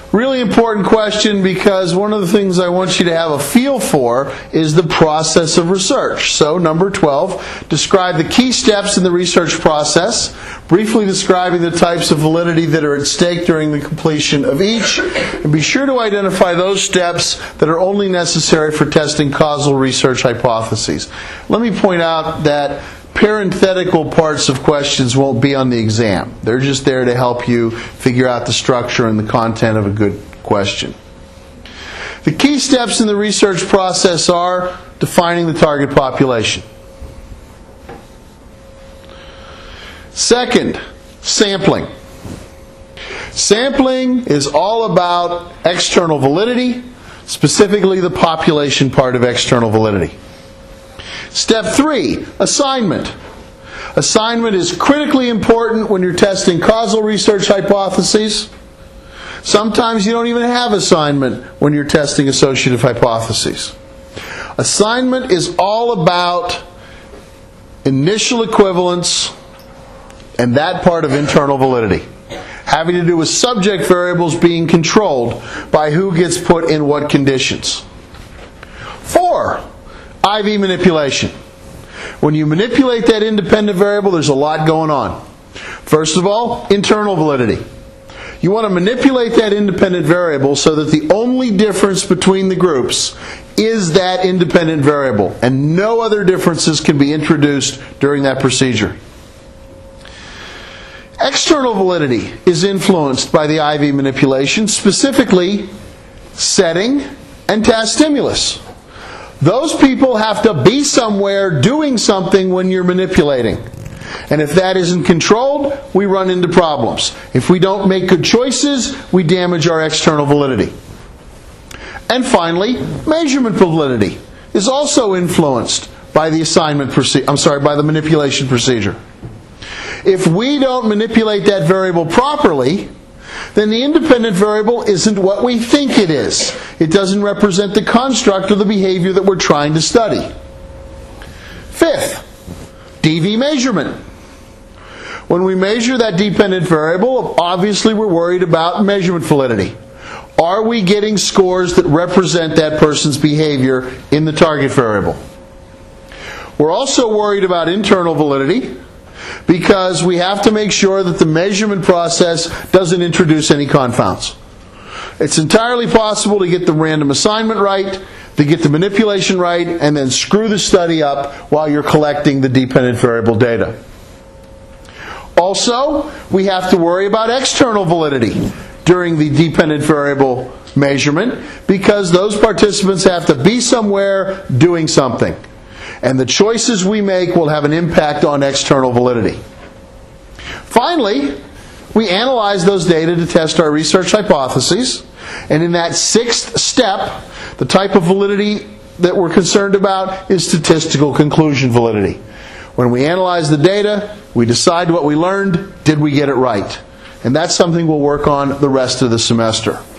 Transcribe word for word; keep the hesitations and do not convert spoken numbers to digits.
Really important question, because one of the things I want you to have a feel for is the process of research. So, number twelve, describe the key steps in the research process, briefly describing the types of validity that are at stake during the completion of each, and be sure to identify those steps that are only necessary for testing causal research hypotheses. Let me point out that parenthetical parts of questions won't be on the exam. They're just there to help you figure out the structure and the content of a good question. The key steps in the research process are defining the target population. Second, sampling. Sampling is all about external validity, specifically the population part of external validity. Step three, assignment. Assignment is critically important when you're testing causal research hypotheses. Sometimes you don't even have assignment when you're testing associative hypotheses. Assignment is all about initial equivalence and that part of internal validity, having to do with subject variables being controlled by who gets put in what conditions. Four, I V manipulation. When you manipulate that independent variable, there's a lot going on. First of all, internal validity. You want to manipulate that independent variable so that the only difference between the groups is that independent variable, and no other differences can be introduced during that procedure. External validity is influenced by the I V manipulation, specifically setting and task stimulus. Those people have to be somewhere doing something when you're manipulating. And if that isn't controlled, we run into problems. If we don't make good choices, we damage our external validity. And finally, measurement validity is also influenced by the assignment procedure, I'm sorry, by the manipulation procedure. If we don't manipulate that variable properly, then the independent variable isn't what we think it is. It doesn't represent the construct or the behavior that we're trying to study. Fifth, D V measurement. When we measure that dependent variable, obviously we're worried about measurement validity. Are we getting scores that represent that person's behavior in the target variable? We're also worried about internal validity, because we have to make sure that the measurement process doesn't introduce any confounds. It's entirely possible to get the random assignment right, to get the manipulation right, and then screw the study up while you're collecting the dependent variable data. Also, we have to worry about external validity during the dependent variable measurement, because those participants have to be somewhere doing something. And the choices we make will have an impact on external validity. Finally, we analyze those data to test our research hypotheses. And in that sixth step, the type of validity that we're concerned about is statistical conclusion validity. When we analyze the data, we decide what we learned, did we get it right? And that's something we'll work on the rest of the semester.